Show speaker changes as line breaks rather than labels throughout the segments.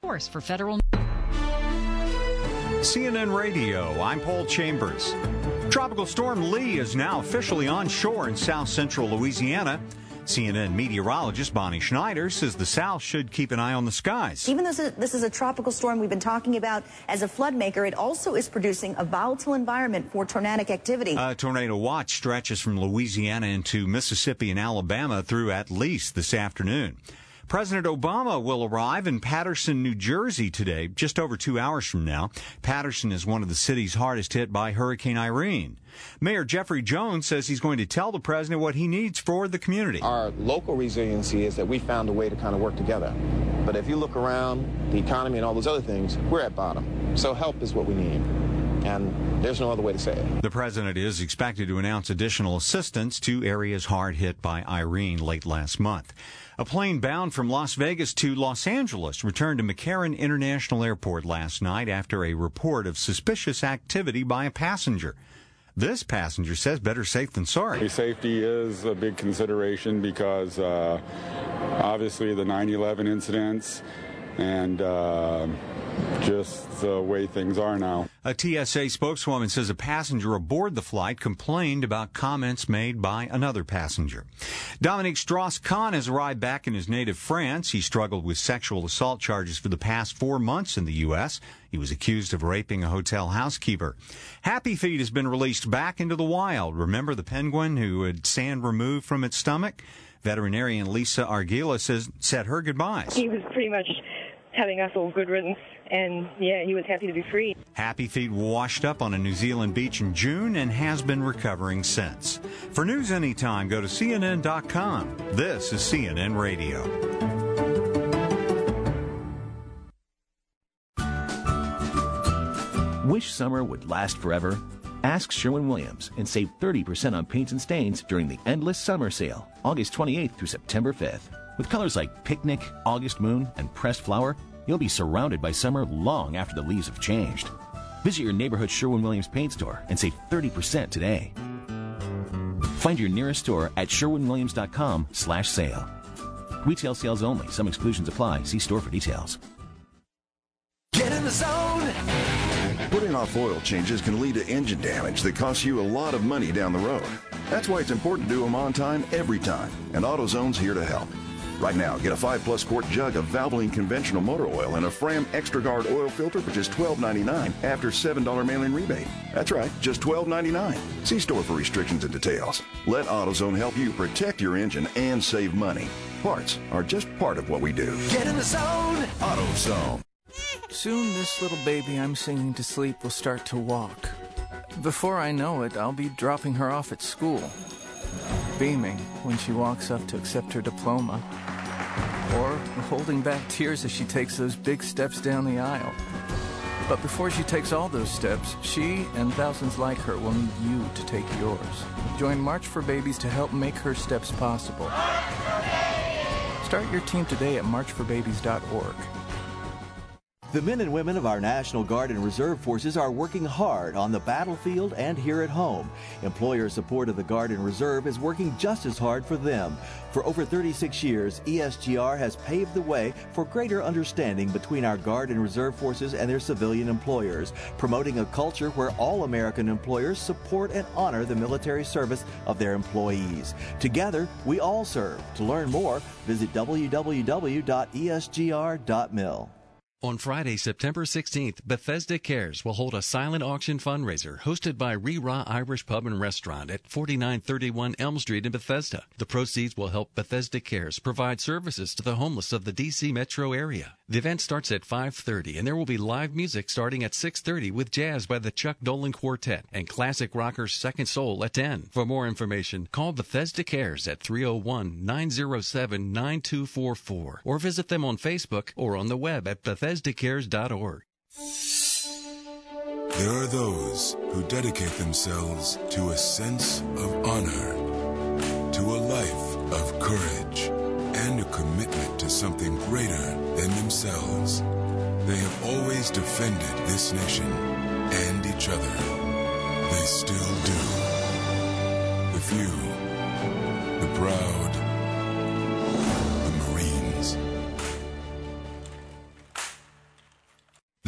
course, for federal...
CNN Radio, I'm Paul Chambers. Tropical storm Lee is now officially on shore in south central Louisiana. CNN meteorologist Bonnie Schneider says the South should keep an eye on the skies.
Even though this is a tropical storm we've been talking about as a flood maker, it also is producing a volatile environment for tornadic activity.
A tornado watch stretches from Louisiana into Mississippi and Alabama through at least this afternoon. President Obama will arrive in Paterson, New Jersey today, just over 2 hours from now. Paterson is one of the cities hardest hit by Hurricane Irene. Mayor Jeffrey Jones says he's going to tell the president what he needs for the community.
Our local resiliency is that we found a way to kind of work together. But if you look around the economy and all those other things, we're at bottom. So help is what we need. And there's no other way to say it.
The president is expected to announce additional assistance to areas hard hit by Irene late last month. A plane bound from Las Vegas to Los Angeles returned to McCarran International Airport last night after a report of suspicious activity by a passenger. This passenger says better safe than sorry.
Safety is a big consideration because obviously the 9/11 incidents and just the way things are now.
A TSA spokeswoman says a passenger aboard the flight complained about comments made by another passenger. Dominique Strauss-Kahn has arrived back in his native France. He struggled with sexual assault charges for the past 4 months in the U.S. He was accused of raping a hotel housekeeper. Happy Feet has been released back into the wild. Remember the penguin who had sand removed from its stomach? Veterinarian Lisa Arguila said her goodbyes.
He was pretty much having us all good riddance, and yeah, he was happy to be free.
Happy Feet washed up on a New Zealand beach in June and has been recovering since. For news anytime, go to CNN.com. This is CNN Radio.
Wish summer would last forever? Ask Sherwin-Williams and save 30% on paints and stains during the Endless Summer Sale, August 28th through September 5th. With colors like Picnic, August Moon, and Pressed Flower, you'll be surrounded by summer long after the leaves have changed. Visit your neighborhood Sherwin-Williams paint store and save 30% today. Find your nearest store at sherwinwilliams.com/sale. Retail sales only. Some exclusions apply. See store for details.
Get in the zone!
Putting off oil changes can lead to engine damage that costs you a lot of money down the road. That's why it's important to do them on time, every time. And AutoZone's here to help. Right now, get a 5+ quart jug of Valvoline conventional motor oil and a Fram Extra Guard oil filter for just $12.99 after $7 mail-in rebate. That's right, just $12.99. See store for restrictions and details. Let AutoZone help you protect your engine and save money. Parts are just part of what we do.
Get in the zone!
AutoZone.
Soon this little baby I'm singing to sleep will start to walk. Before I know it, I'll be dropping her off at school, beaming when she walks up to accept her diploma, or holding back tears as she takes those big steps down the aisle. But before she takes all those steps, she and thousands like her will need you to take yours. Join March for Babies to help make her steps possible. Start your team today at marchforbabies.org.
The men and women of our National Guard and Reserve Forces are working hard on the battlefield and here at home. Employer support of the Guard and Reserve is working just as hard for them. For over 36 years, ESGR has paved the way for greater understanding between our Guard and Reserve Forces and their civilian employers, promoting a culture where all American employers support and honor the military service of their employees. Together, we all serve. To learn more, visit www.esgr.mil.
On Friday, September 16th, Bethesda Cares will hold a silent auction fundraiser hosted by Rira Irish Pub and Restaurant at 4931 Elm Street in Bethesda. The proceeds will help Bethesda Cares provide services to the homeless of the D.C. metro area. The event starts at 5:30, and there will be live music starting at 6:30 with jazz by the Chuck Dolan Quartet and classic rockers Second Soul at 10. For more information, call Bethesda Cares at 301-907-9244 or visit them on Facebook or on the web at BethesdaCares.org.
There are those who dedicate themselves to a sense of honor, to a life of courage, and a commitment to something greater than themselves. They have always defended this nation and each other. They still do. The few, the proud, the Marines.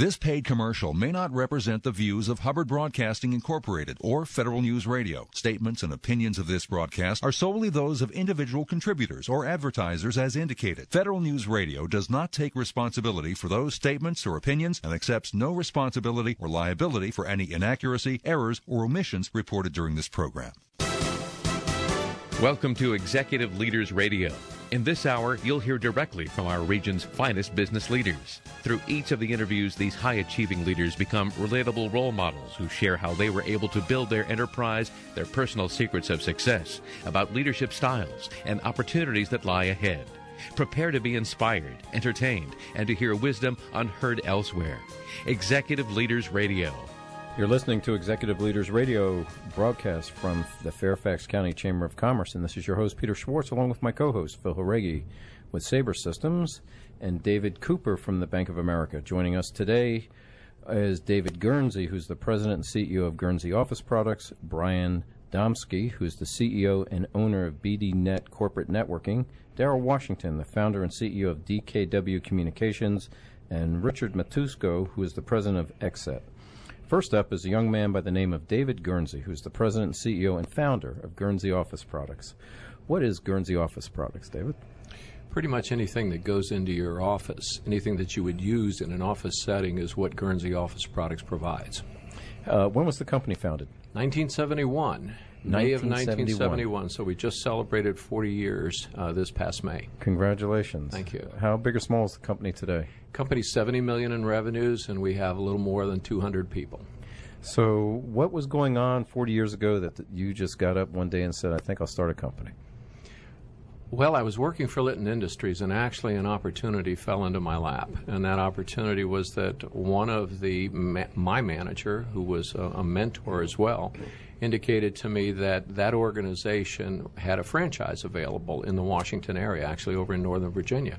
This paid commercial may not represent the views of Hubbard Broadcasting Incorporated or Federal News Radio. Statements and opinions of this broadcast are solely those of individual contributors or advertisers as indicated. Federal News Radio does not take responsibility for those statements or opinions and accepts no responsibility or liability for any inaccuracy, errors, or omissions reported during this program.
Welcome to Executive Leaders Radio. In this hour, you'll hear directly from our region's finest business leaders. Through each of the interviews, these high-achieving leaders become relatable role models who share how they were able to build their enterprise, their personal secrets of success, about leadership styles, and opportunities that lie ahead. Prepare to be inspired, entertained, and to hear wisdom unheard elsewhere. Executive Leaders Radio.
You're listening to Executive Leaders Radio, broadcast from the Fairfax County Chamber of Commerce, and this is your host, Peter Schwartz, along with my co-host, Phil Horegi, with Sabre Systems, and David Cooper from the Bank of America. Joining us today is David Guernsey, who's the president and CEO of Guernsey Office Products, Brian Domsky, who's the CEO and owner of BDNet Corporate Networking, Darrell Washington, the founder and CEO of DKW Communications, and Richard Matusko, who is the president of Exet. First up is a young man by the name of David Guernsey, who's the president, CEO, and founder of Guernsey Office Products. What is Guernsey Office Products, David?
Pretty much anything that goes into your office, anything that you would use in an office setting is what Guernsey Office Products provides.
When was the company founded?
1971. May of 1971. So we just celebrated 40 years this past May.
Congratulations.
Thank you.
How big or small is the company today?
Company's $70 million in revenues, and we have a little more than 200 people.
So what was going on 40 years ago that you just got up one day and said, I think I'll start a company?
Well, I was working for Litton Industries, and actually an opportunity fell into my lap. And that opportunity was that one of my manager, who was a mentor as well, indicated to me that that organization had a franchise available in the Washington area, actually over in Northern Virginia,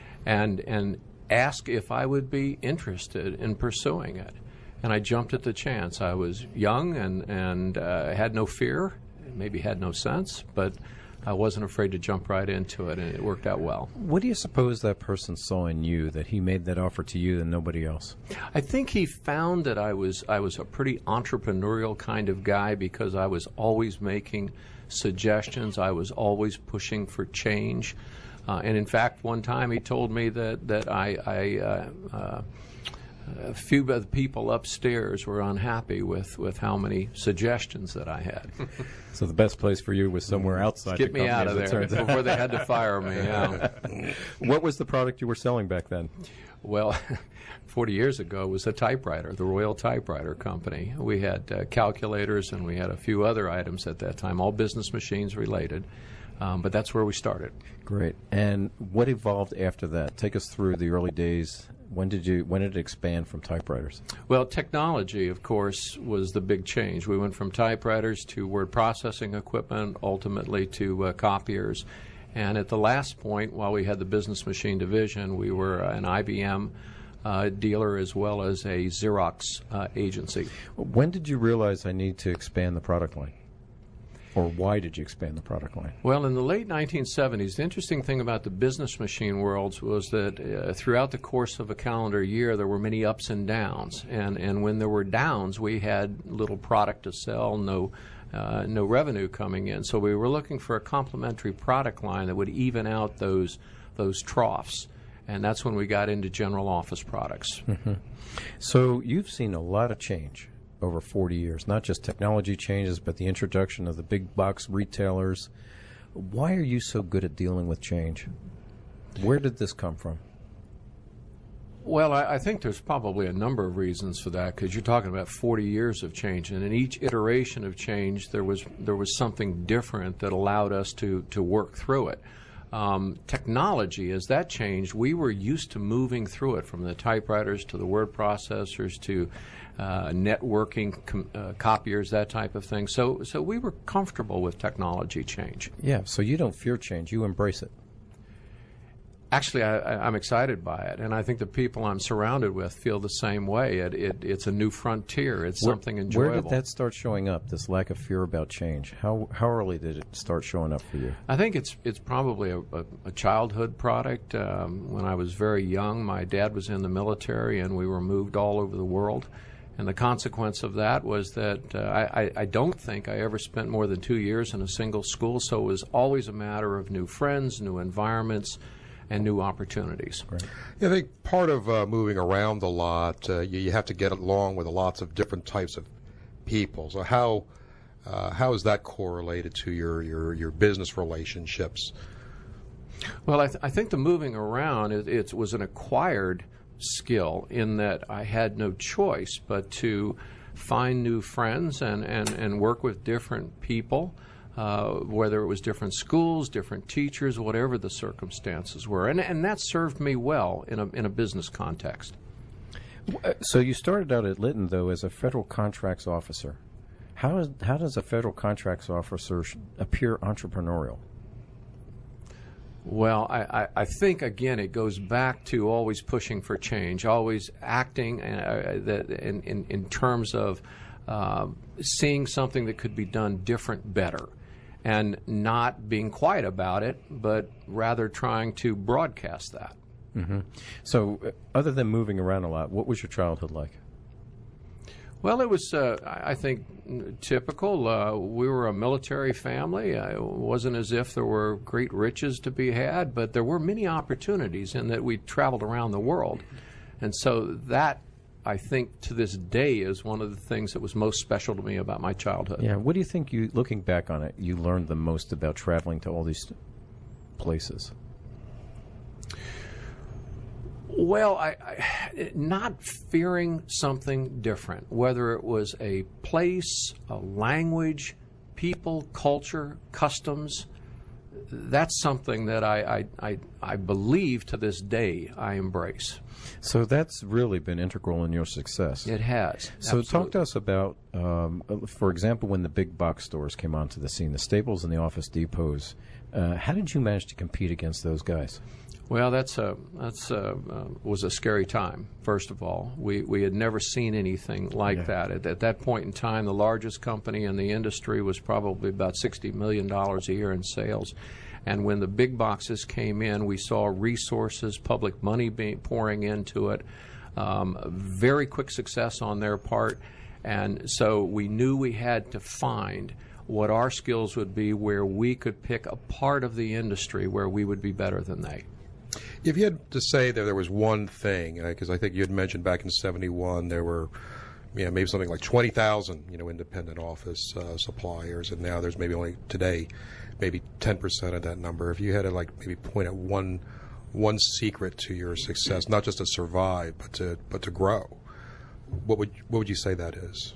and asked if I would be interested in pursuing it. And I jumped at the chance. I was young and had no fear, maybe had no sense, but I wasn't afraid to jump right into it, and it worked out well.
What do you suppose that person saw in you that he made that offer to you and nobody else?
I think he found that I was a pretty entrepreneurial kind of guy because I was always making suggestions. I was always pushing for change. And in fact, one time he told me that a few of the people upstairs were unhappy with how many suggestions that I had.
So the best place for you was somewhere outside
Get me out of there before they had to fire me. Yeah.
What was the product you were selling back then?
Well, 40 years ago, it was a typewriter, the Royal Typewriter Company. We had calculators, and we had a few other items at that time, all business machines related. But that's where we started.
Great. And what evolved after that? Take us through the early days. When did it expand from typewriters?
Well, technology, of course, was the big change. We went from typewriters to word processing equipment, ultimately to copiers. And at the last point, while we had the business machine division, we were an IBM dealer as well as a Xerox agency.
When did you realize I need to expand the product line? Or why did you expand the product line?
Well, in the late 1970s, the interesting thing about the business machine worlds was that throughout the course of a calendar year, there were many ups and downs. And when there were downs, we had little product to sell, no revenue coming in. So we were looking for a complementary product line that would even out those troughs. And that's when we got into general office products.
Mm-hmm. So you've seen a lot of change over 40 years, not just technology changes, but the introduction of the big box retailers. Why are you so good at dealing with change? Where did this come from?
Well, I think there's probably a number of reasons for that, because you're talking about 40 years of change, and in each iteration of change, there was something different that allowed us to work through it. Technology, as that changed, we were used to moving through it, from the typewriters to the word processors to networking, copiers, that type of thing. So we were comfortable with technology change.
Yeah, so you don't fear change, you embrace it.
Actually, I'm excited by it, and I think the people I'm surrounded with feel the same way. It's a new frontier. It's something enjoyable.
Where did that start showing up, this lack of fear about change? How early did it start showing up for you?
I think it's probably a childhood product. When I was very young, my dad was in the military, and we were moved all over the world. And the consequence of that was that I don't think I ever spent more than 2 years in a single school, so it was always a matter of new friends, new environments, and new opportunities.
Right.
Yeah, I think part of moving around a lot, you have to get along with lots of different types of people. So how is that correlated to your business relationships?
Well, I think the moving around it was an acquired skill in that I had no choice but to find new friends and work with different people. Whether it was different schools, different teachers, whatever the circumstances were. And that served me well in a business context.
So you started out at Litton, though, as a federal contracts officer. How does a federal contracts officer appear entrepreneurial?
Well, I think, again, it goes back to always pushing for change, always acting in terms of seeing something that could be done different, better. And not being quiet about it, but rather trying to broadcast that.
Mm-hmm. So, other than moving around a lot, what was your childhood like?
Well, it was, I think, typical. We were a military family. It wasn't as if there were great riches to be had, but there were many opportunities in that we traveled around the world. And so that, I think, to this day is one of the things that was most special to me about my childhood.
Yeah. What do you think, looking back on it, you learned the most about traveling to all these places?
Well, I not fearing something different, whether it was a place, a language, people, culture, customs. That's something that I believe to this day I embrace.
So that's really been integral in your success.
It has.
So
Absolutely.
Talk to us about, for example, when the big box stores came onto the scene, the Staples and the Office Depots. How did you manage to compete against those guys?
Well, that's was a scary time. First of all, we had never seen anything like that. At that point in time, the largest company in the industry was probably about $60 million a year in sales. And when the big boxes came in, we saw resources, public money pouring into it, very quick success on their part. And so we knew we had to find what our skills would be where we could pick a part of the industry where we would be better than they.
If you had to say that there was one thing, because I think you had mentioned back in '71 there were maybe something like 20,000 independent office suppliers, and now there's maybe only today maybe 10% of that number. If you had to maybe point at one secret to your success, not just to survive but to grow, what would you say that is?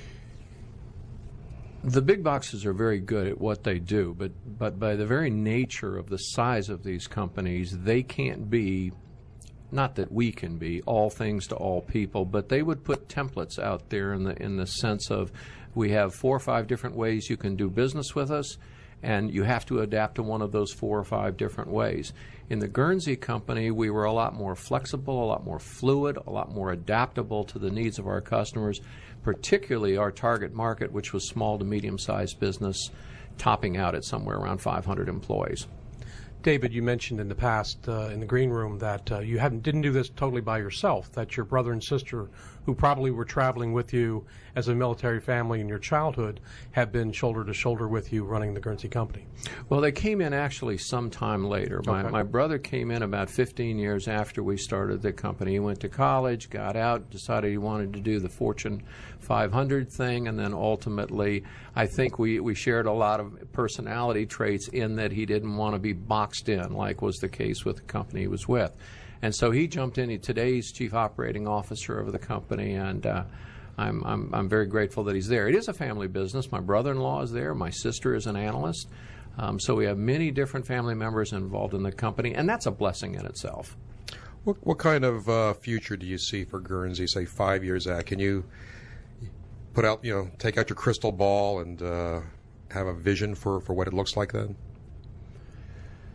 The big boxes are very good at what they do, but by the very nature of the size of these companies, they can't be, not that we can be, all things to all people, but they would put templates out there in the sense of, we have 4 or 5 different ways you can do business with us, and you have to adapt to one of those 4 or 5 different ways. In the Guernsey company, we were a lot more flexible, a lot more fluid, a lot more adaptable to the needs of our customers, particularly our target market, which was small to medium-sized business, topping out at somewhere around 500 employees.
David, you mentioned in the past in the green room that you didn't do this totally by yourself, that your brother and sister, who probably were traveling with you as a military family in your childhood, have been shoulder to shoulder with you running the Guernsey company.
Well, they came in actually sometime later. My brother came in about 15 years after we started the company. He went to college, got out, decided he wanted to do the Fortune 500 thing, and then ultimately I think we shared a lot of personality traits in that he didn't want to be boxed in like was the case with the company he was with. And so he jumped in. Today's chief operating officer of the company, and I'm very grateful that he's there. It is a family business. My brother-in-law is there. My sister is an analyst. So we have many different family members involved in the company, and that's a blessing in itself.
What kind of future do you see for Guernsey, say 5 years out? Can you put out, take out your crystal ball and have a vision for what it looks like then?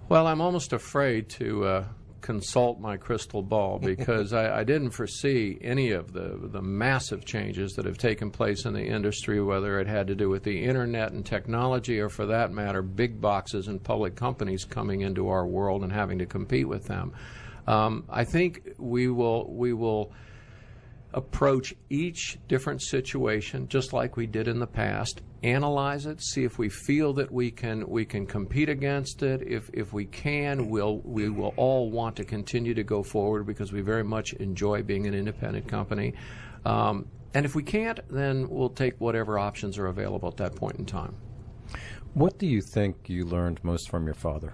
Well, I'm almost afraid to consult my crystal ball because I didn't foresee any of the massive changes that have taken place in the industry, whether it had to do with the internet and technology or, for that matter, big boxes and public companies coming into our world and having to compete with them. I think we will approach each different situation just like we did in the past, analyze it, see if we feel that we can compete against it. If we can, we will all want to continue to go forward because we very much enjoy being an independent company. And if we can't, then we'll take whatever options are available at that point in time.
What do you think you learned most from your father?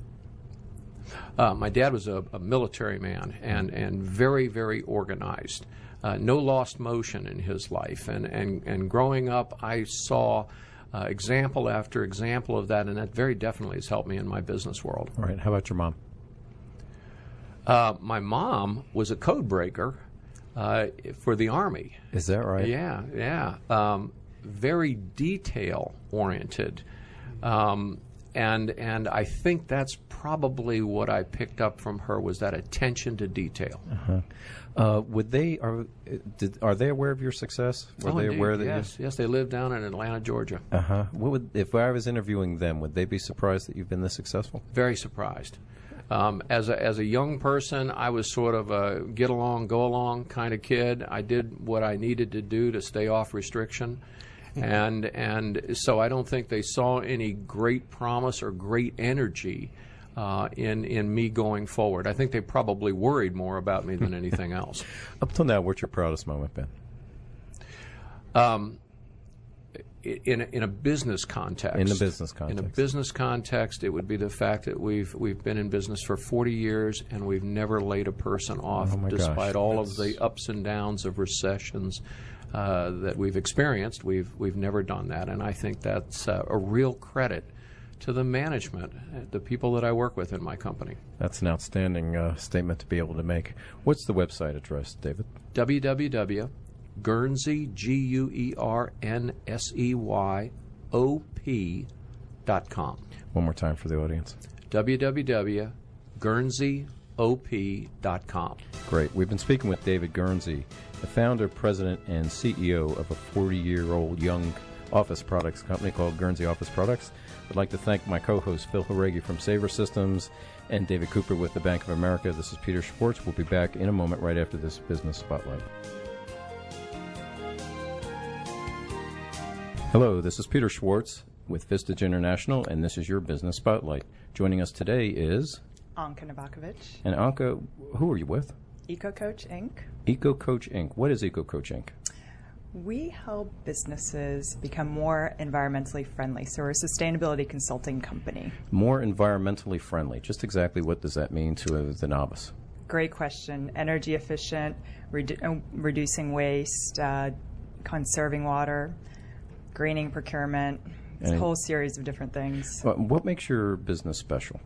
My dad was a military man and very, very organized. No lost motion in his life. And growing up, I saw example after example of that, and that very definitely has helped me in my business world.
Right. How about your mom?
My mom was a code breaker for the Army.
Is that right?
Yeah. Very detail-oriented. And I think that's probably what I picked up from her, was that attention to detail.
Uh-huh. Are they aware of your success? Were they
indeed.
aware that
Yes, they live down in Atlanta, Georgia.
Uh-huh. If I was interviewing them, would they be surprised that you've been this successful?
Very surprised. As a young person, I was sort of a get along, go along kind of kid. I did what I needed to do to stay off restriction. And so I don't think they saw any great promise or great energy in me going forward. I think they probably worried more about me than anything else.
Up till now, what's your proudest moment been?
In a business context.
In a business context.
In a business context, it would be the fact that we've been in business for 40 years and we've never laid a person off, despite all of the ups and downs of recessions that we've experienced. We've never done that, and I think that's a real credit to the management, the people that I work with in my company.
That's an outstanding statement to be able to make. What's the website address, David?
www.guernsey, GUERNSEYOP.com.
One more time for the audience.
www.guernseyop.com.
Great. We've been speaking with David Guernsey, the founder, president, and CEO of a 40-year-old young office products company called Guernsey Office Products. I'd like to thank my co-host Phil Horegi from Sabre Systems and David Cooper with the Bank of America. This is Peter Schwartz. We'll be back in a moment right after this Business Spotlight. Hello, this is Peter Schwartz with Vistage International, and this is your Business Spotlight. Joining us today is
Anka Novakovic.
And Anka, who are you with?
EcoCoach Inc.
EcoCoach Inc. What is EcoCoach Inc.?
We help businesses become more environmentally friendly. So we're a sustainability consulting company.
More environmentally friendly. Just exactly what does that mean to the novice?
Great question. Energy efficient, reducing waste, conserving water, greening procurement. It's a whole series of different things.
What makes your business special?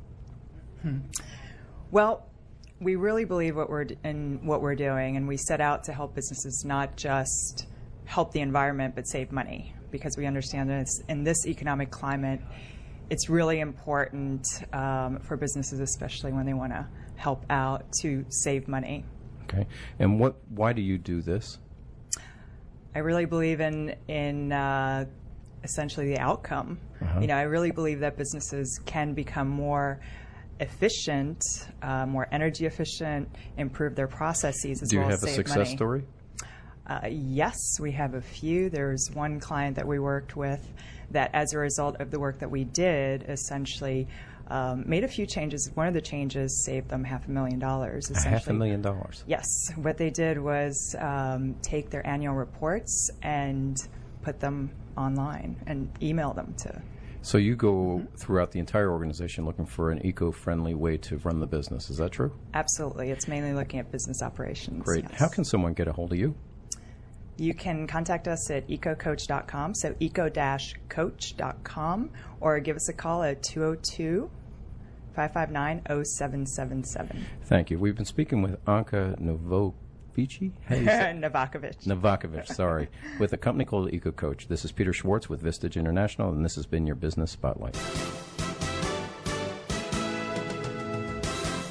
Well, we really believe what we're doing, and we set out to help businesses not just help the environment but save money, because we understand that in this economic climate, it's really important for businesses, especially when they want to help out, to save money.
Okay. And why do you do this?
I really believe in essentially the outcome. Uh-huh. I really believe that businesses can become more efficient, more energy efficient, improve their processes as well as save money. Do you have a success story? Yes, we have a few. There's one client that we worked with that, as a result of the work that we did, essentially made a few changes. One of the changes saved them $500,000.
$500,000?
Yes. What they did was take their annual reports and put them online and email them to.
So you go throughout the entire organization looking for an eco-friendly way to run the business. Is that true?
Absolutely. It's mainly looking at business operations.
Great. Yes. How can someone get a hold of you?
You can contact us at ecocoach.com, so eco-coach.com, or give us a call at 202-559-0777.
Thank you. We've been speaking with Anka Novakovic, sorry, with a company called EcoCoach. This is Peter Schwartz with Vistage International, and this has been your Business Spotlight.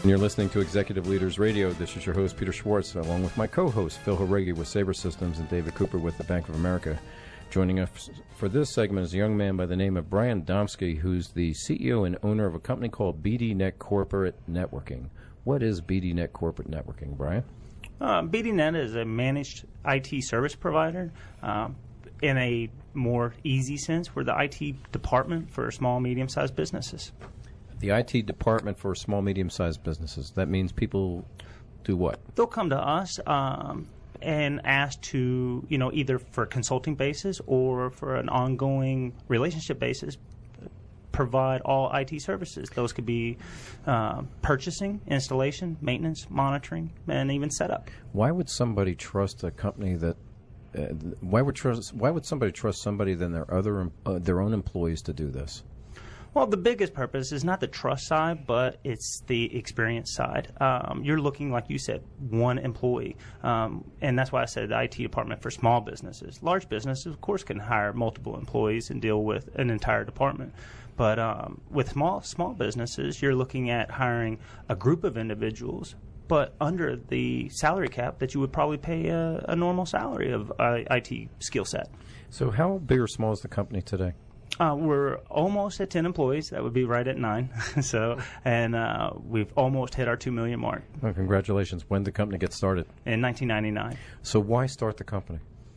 And you're listening to Executive Leaders Radio. This is your host, Peter Schwartz, along with my co-host, Phil Horegi with Sabre Systems and David Cooper with the Bank of America. Joining us for this segment is a young man by the name of Brian Domsky, who's the CEO and owner of a company called BDNet Corporate Networking. What is BDNet Corporate Networking, Brian?
BDNet is a managed IT service provider. In a more easy sense, we're the IT department for small and medium-sized businesses.
The IT department for small, medium-sized businesses. That means people do what?
They'll come to us and ask to, either for a consulting basis or for an ongoing relationship basis, provide all IT services. Those could be purchasing, installation, maintenance, monitoring, and even setup.
Why would somebody trust a company that? Why would somebody trust somebody than their own employees to do this?
Well, the biggest purpose is not the trust side, but it's the experience side. You're looking, like you said, one employee. And that's why I said the IT department for small businesses. Large businesses, of course, can hire multiple employees and deal with an entire department. But with small businesses, you're looking at hiring a group of individuals, but under the salary cap that you would probably pay a normal salary of IT skill set.
So how big or small is the company today?
We're almost at 10 employees. That would be right at 9. And we've almost hit our 2 million mark.
Well, congratulations. When did the company get started?
In 1999.
So why start the company?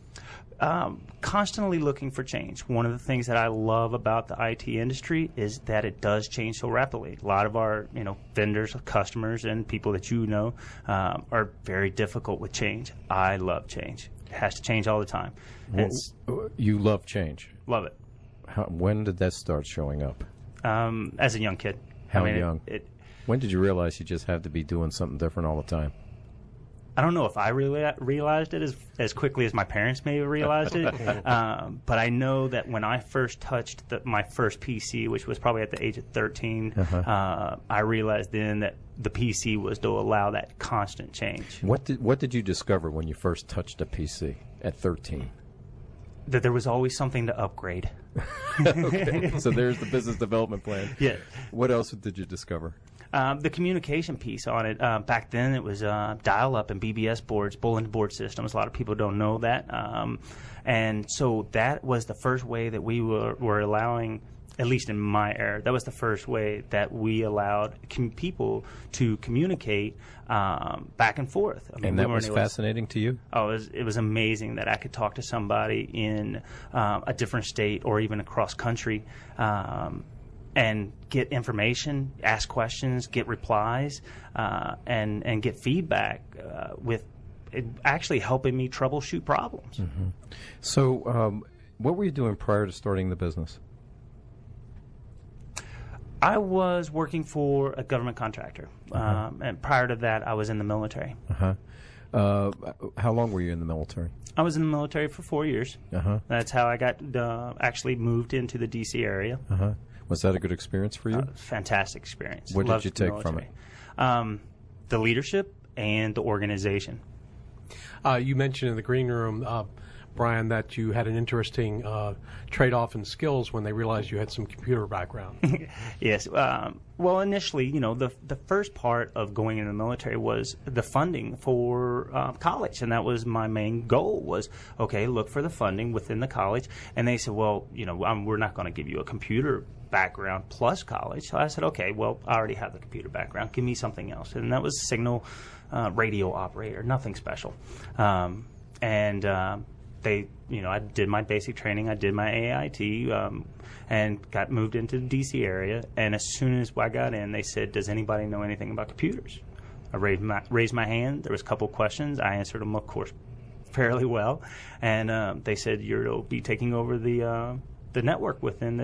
Constantly looking for change. One of the things that I love about the IT industry is that it does change so rapidly. A lot of our vendors, customers, and people that are very difficult with change. I love change. It has to change all the time.
Well, you love change?
Love it.
When did that start showing up?
As a young kid.
How young? When did you realize you just had to be doing something different all the time?
I don't know if I really realized it as quickly as my parents may have realized it, but I know that when I first touched my first PC, which was probably at the age of 13, I realized then that the PC was to allow that constant change.
What did you discover when you first touched a PC at 13?
That there was always something to upgrade.
Okay, so there's the business development plan.
Yeah.
What else did you discover?
The communication piece on it. Back then it was dial-up and BBS boards, bulletin board systems. A lot of people don't know that. And so that was the first way that we were allowing, at least in my era, that was the first way that we allowed people to communicate back and forth. I mean,
and that was fascinating to you?
Oh, it was amazing that I could talk to somebody in a different state or even across country and get information, ask questions, get replies, and get feedback with it actually helping me troubleshoot problems.
Mm-hmm. So what were you doing prior to starting the business?
I was working for a government contractor, and prior to that, I was in the military.
How long were you in the military?
I was in the military for 4 years. That's how I got actually moved into the D.C. area.
Was that a good experience for you?
Fantastic experience.
What did you take from it?
The leadership and the organization.
You mentioned in the green room, Brian, that you had an interesting trade-off in skills when they realized you had some computer background.
Yes. Well, initially, the first part of going into the military was the funding for college, and that was my main goal was, okay, look for the funding within the college. And they said, well, we're not going to give you a computer background plus college. So I said, okay, well, I already have the computer background. Give me something else. And that was signal radio operator, nothing special. I did my basic training. I did my AIT and got moved into the D.C. area. And as soon as I got in, they said, does anybody know anything about computers? I raised my hand. There was a couple questions. I answered them, of course, fairly well. And they said, you'll be taking over the network within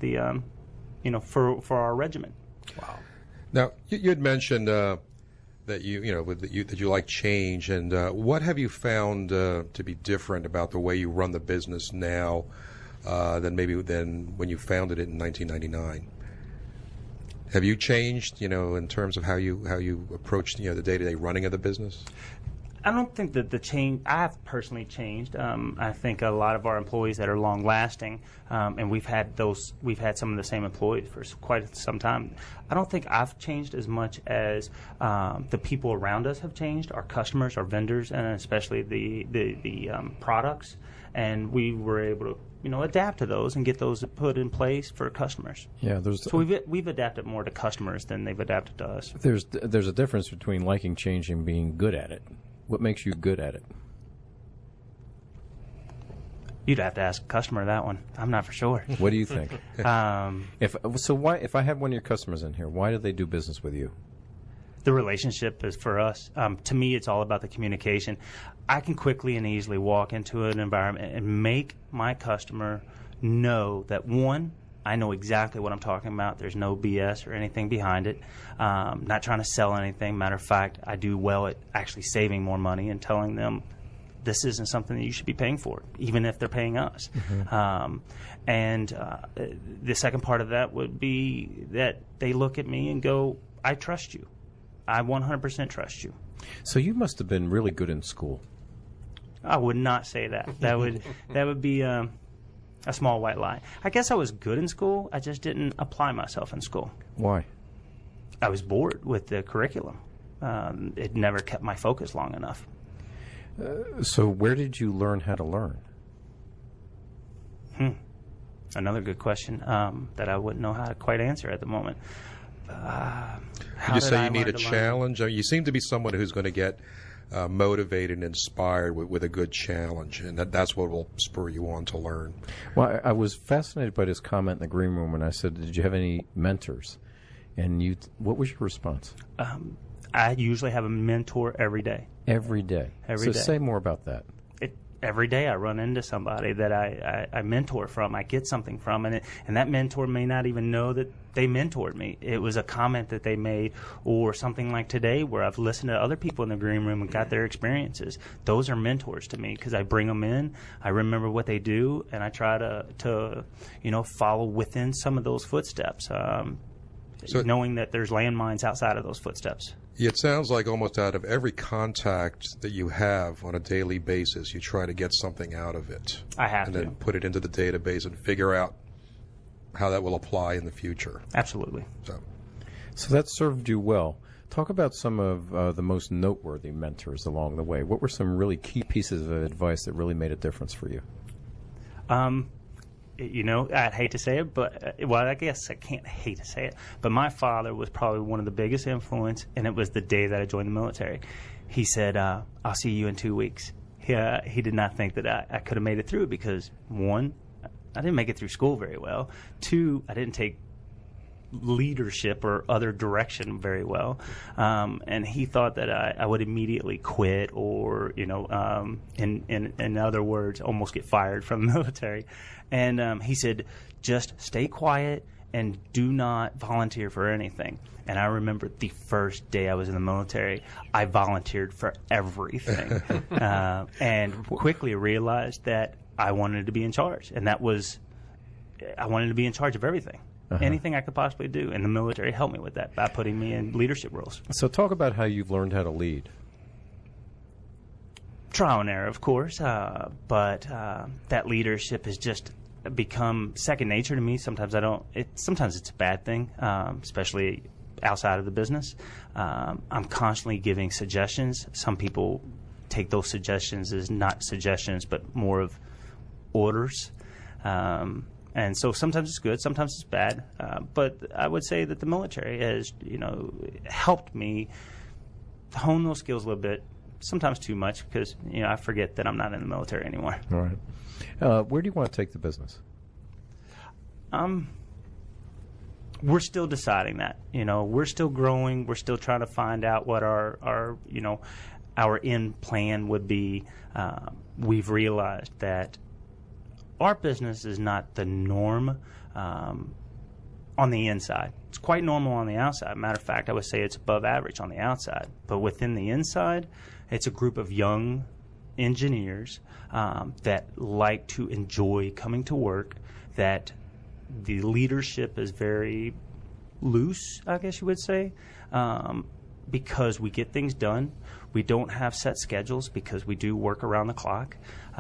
for our regiment.
Wow. Now, you had mentioned that you like change, and what have you found to be different about the way you run the business now than when you founded it in 1999? Have you changed, in terms of how you approach the day-to-day running of the business?
I don't think that the change. I have personally changed. I think a lot of our employees that are long lasting, and we've had some of the same employees for quite some time. I don't think I've changed as much as the people around us have changed. Our customers, our vendors, and especially the products. And we were able to, adapt to those and get those put in place for customers.
Yeah,
so we've adapted more to customers than they've adapted to us.
There's a difference between liking change and being good at it. What makes you good at it?
You'd have to ask a customer that one. I'm not for sure.
What do you think? If I have one of your customers in here, why do they do business with you?
The relationship is for us. To me, it's all about the communication. I can quickly and easily walk into an environment and make my customer know that, one, I know exactly what I'm talking about. There's no BS or anything behind it. Not trying to sell anything. Matter of fact, I do well at actually saving more money and telling them this isn't something that you should be paying for, even if they're paying us. Mm-hmm. The second part of that would be that they look at me and go, I trust you. I 100% trust you.
So you must have been really good in school.
I would not say that. That would be a small white lie. I guess I was good in school. I just didn't apply myself in school.
Why?
I was bored with the curriculum. It never kept my focus long enough.
So where did you learn how to learn?
Another good question that I wouldn't know how to quite answer at the moment.
You say you need a challenge? You seem to be someone who's going to get motivated and inspired with a good challenge, and that's what will spur you on to learn.
Well, I was fascinated by this comment in the green room when I said, did you have any mentors? And what was your response?
I usually have a mentor every day.
Every day?
Every day.
So say more about that.
Every day I run into somebody that I mentor from, I get something from, and that mentor may not even know that they mentored me. It was a comment that they made, or something like today where I've listened to other people in the green room and got their experiences. Those are mentors to me because I bring them in, I remember what they do, and I try to follow within some of those footsteps, knowing that there's landmines outside of those footsteps.
It sounds like almost out of every contact that you have on a daily basis, you try to get something out of it.
I have
to. And then put it into the database and figure out how that will apply in the future.
Absolutely.
So that served you well. Talk about some of the most noteworthy mentors along the way. What were some really key pieces of advice that really made a difference for you?
I'd hate to say it, but, I guess I can't hate to say it, but my father was probably one of the biggest influence, and it was the day that I joined the military. He said, I'll see you in 2 weeks. He did not think that I could have made it through because, one, I didn't make it through school very well. Two, I didn't take leadership or other direction very well. And he thought that I would immediately quit or, in other words, almost get fired from the military. And he said, just stay quiet and do not volunteer for anything. And I remember the first day I was in the military, I volunteered for everything. And quickly realized that I wanted to be in charge. And I wanted to be in charge of everything. Uh-huh. Anything I could possibly do. And the military helped me with that by putting me in leadership roles.
So talk about how you've learned how to lead.
Trial and error, of course, but that leadership has just become second nature to me. Sometimes sometimes it's a bad thing, especially outside of the business. I'm constantly giving suggestions. Some people take those suggestions as not suggestions, but more of orders. And so sometimes it's good, sometimes it's bad. But I would say that the military has, helped me hone those skills a little bit. Sometimes too much because, I forget that I'm not in the military anymore.
All right. Where do you want to take the business?
We're still deciding that. We're still growing. We're still trying to find out what our end plan would be. We've realized that our business is not the norm on the inside. It's quite normal on the outside. Matter of fact, I would say it's above average on the outside. But within the inside, it's a group of young engineers that like to enjoy coming to work, that the leadership is very loose, I guess you would say. because we get things done. We don't have set schedules because we do work around the clock.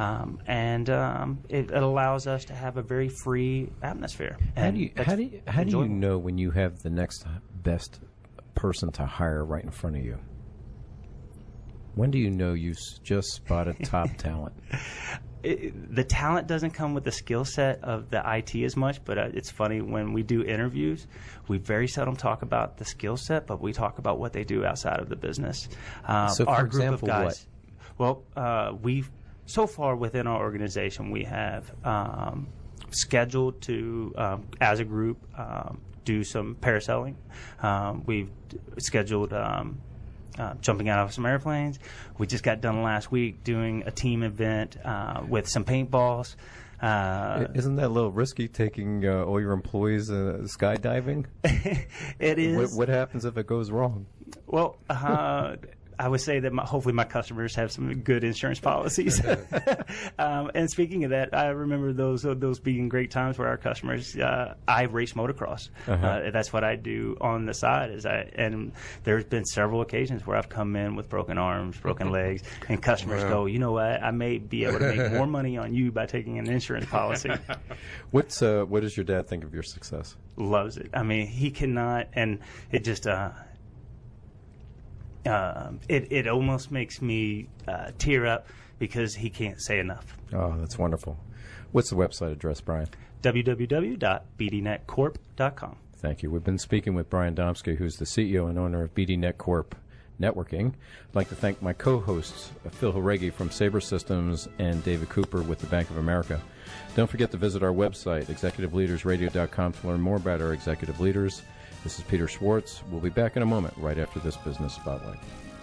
It allows us to have a very free atmosphere.
How do you know when you have the next best person to hire right in front of you? When do you know you've just spotted top talent?
The talent doesn't come with the skill set of the IT as much, but it's funny, when we do interviews, we very seldom talk about the skill set, but we talk about what they do outside of the business.
So, for example,
guys, what? Well, so far within our organization, we have scheduled to, as a group, do some parasailing. We've scheduled jumping out of some airplanes. We just got done last week doing a team event with some paintballs.
Isn't that a little risky, taking all your employees skydiving?
It is.
What happens if it goes wrong?
Well, I would say that hopefully my customers have some good insurance policies. And speaking of that, I remember those being great times where our customers. I race motocross. That's what I do on the side. And there's been several occasions where I've come in with broken arms, broken legs, and customers go, you know what? I may be able to make more money on you by taking an insurance policy.
What does your dad think of your success?
Loves it. I mean, he cannot, and it just. It almost makes me tear up because he can't say enough.
Oh, that's wonderful. What's the website address, Brian?
www.bdnetcorp.com.
Thank you. We've been speaking with Brian Domsky, who's the CEO and owner of BDNet Corp Networking. I'd like to thank my co-hosts, Phil Horegi from Sabre Systems and David Cooper with the Bank of America. Don't forget to visit our website, executiveleadersradio.com, to learn more about our executive leaders. This is Peter Schwartz. We'll be back in a moment right after this Business Spotlight.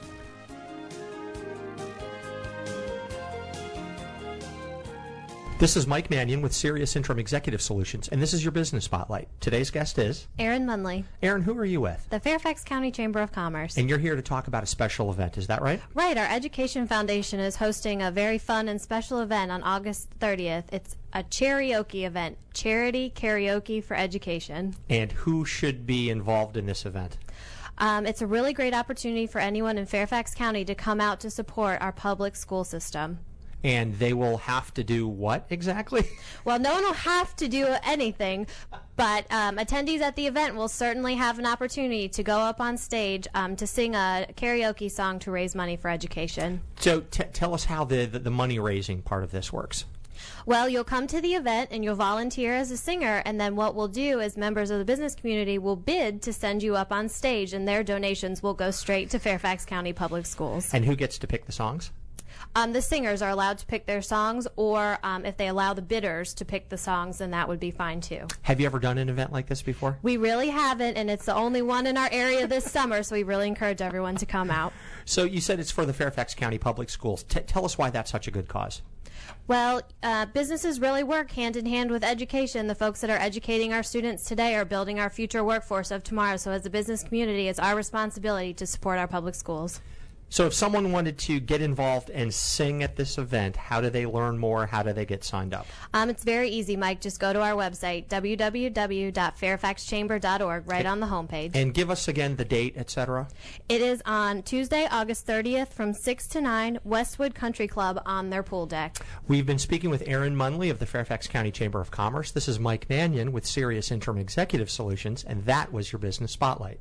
This is Mike Mannion with Sirius Interim Executive Solutions, and this is your Business Spotlight. Today's guest is
Erin Munley.
Erin, who are you with?
The Fairfax County Chamber of Commerce.
And you're here to talk about a special event, is that right?
Right. Our Education Foundation is hosting a very fun and special event on August 30th. It's a karaoke event, Charity Karaoke for Education.
And who should be involved in this event?
It's a really great opportunity for anyone in Fairfax County to come out to support our public school system.
And they will have to do what exactly?
Well, no one will have to do anything, but attendees at the event will certainly have an opportunity to go up on stage to sing a karaoke song to raise money for education.
So tell us how the money-raising part of this works.
Well, you'll come to the event and you'll volunteer as a singer, and then what we'll do is members of the business community will bid to send you up on stage, and their donations will go straight to Fairfax County Public Schools.
And who gets to pick the songs?
The singers are allowed to pick their songs, or if they allow the bidders to pick the songs, then that would be fine too.
Have you ever done an event like this before?
We really haven't, and it's the only one in our area this summer, so we really encourage everyone to come out.
So you said it's for the Fairfax County Public Schools. Tell us why that's such a good cause.
Well, businesses really work hand in hand with education. The folks that are educating our students today are building our future workforce of tomorrow. So as a business community, it's our responsibility to support our public schools.
So if someone wanted to get involved and sing at this event, how do they learn more? How do they get signed up?
It's very easy, Mike. Just go to our website, www.fairfaxchamber.org, right on the homepage.
And give us again the date, etc.
It is on Tuesday, August 30th from 6 to 9, Westwood Country Club on their pool deck.
We've been speaking with Erin Munley of the Fairfax County Chamber of Commerce. This is Mike Mannion with Sirius Interim Executive Solutions, and that was your Business Spotlight.